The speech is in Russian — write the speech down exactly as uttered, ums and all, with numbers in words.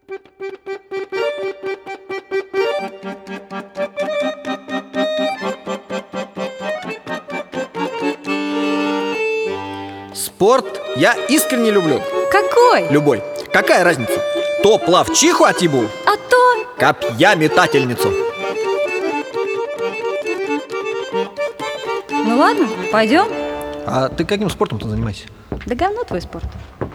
Спорт я искренне люблю. Какой? Любой. Какая разница? То плавчиху Атибу, А то... копья метательницу. Ну ладно, пойдем. А ты каким спортом-то занимаешься? Да говно твой спорт.